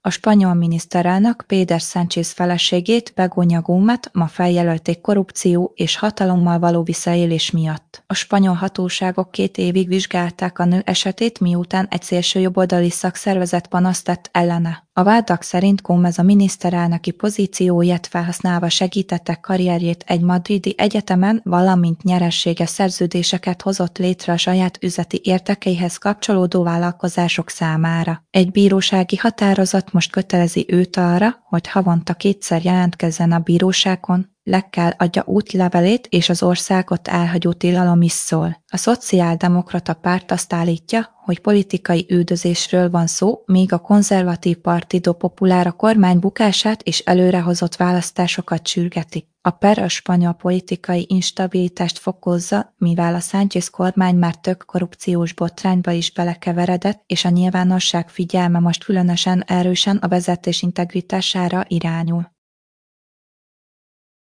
A spanyol miniszterelnök Pedro Sánchez feleségét, Begoña Gómez ma feljelölték korrupció és hatalommal való visszaélés miatt. A spanyol hatóságok 2 évig vizsgálták a nő esetét, miután egy szélsőjobboldali szakszervezet panaszt tett ellene. A vádak szerint Gómez a miniszterelnöki pozícióját felhasználva segítette karrierjét egy madridi egyetemen, valamint nyereséges szerződéseket hozott létre a saját üzleti érdekeihez kapcsolódó vállalkozások számára. Egy bírósági határozat most kötelezi őt arra, hogy havonta 2-szer jelentkezzen a bíróságon, le kell adja útlevelét, és az országot elhagyó tilalom is szól. A szociáldemokrata párt azt állítja, hogy politikai üldözésről van szó, míg a konzervatív Partido Popular a kormány bukását és előrehozott választásokat sürgeti. A per a spanyol politikai instabilitást fokozza, mivel a Sánchez kormány már több korrupciós botrányba is belekeveredett, és a nyilvánosság figyelme most különösen erősen a vezetés integritására irányul.